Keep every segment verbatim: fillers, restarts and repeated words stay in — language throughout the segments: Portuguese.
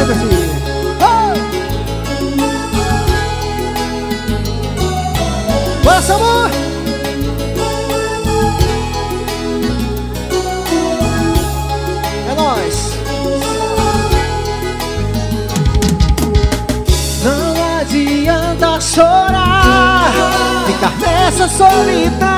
você, meu filho. Oh! Bora, seu amor! É nóis! Não adianta chorar, ficar nessa solidão.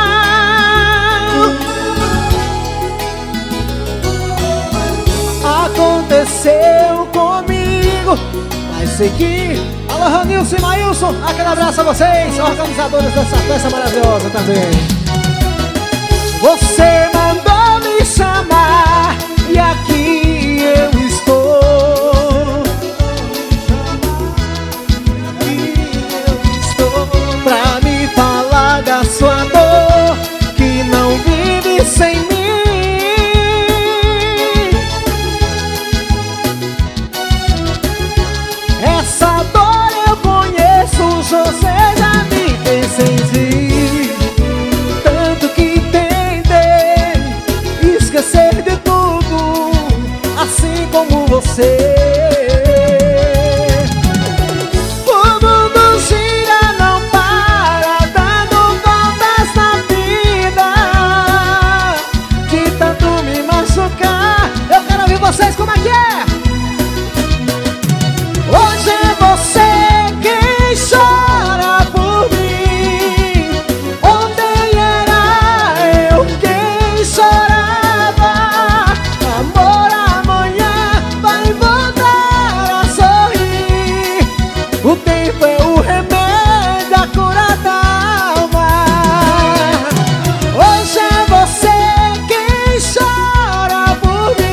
Aconteceu comigo, mas sei que... Alô, Ranilson e Maílson, aquele abraço a vocês, organizadores dessa festa maravilhosa também. Você mandou me chamar e aqui eu estou. Pra me falar da sua dor, que não vive sem mim. Essa dor eu conheço, você já me fez sentir. Tanto que tentei esquecer de tudo, assim como você. Vocês, como é que é? Hoje é você quem chora por mim. Ontem era eu quem chorava. Amor, amanhã vai voltar a sorrir. O tempo é o remédio, a cura da alma. Hoje é você quem chora por mim.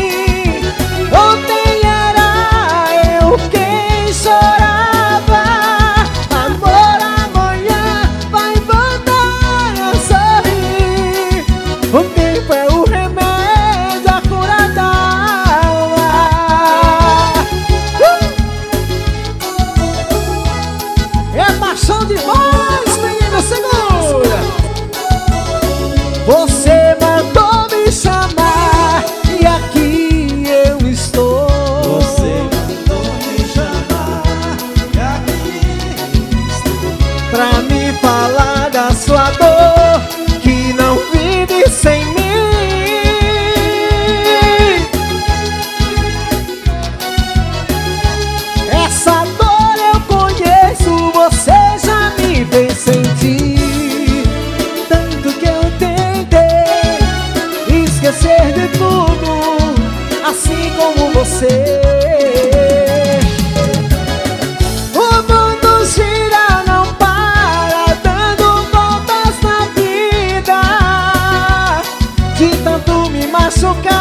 O tempo é o remédio, a cura da alma. uh! É paixão demais, menino, segura. Você mandou me chamar e aqui eu estou. Você mandou me chamar e aqui eu estou. Pra me falar da sua dor, que não vive sem mim. Essa dor eu conheço, você já me fez sentir. Tanto que eu tentei esquecer de tudo, assim como você. O mundo gira, não para, dando voltas na vida. De tanto me machucar,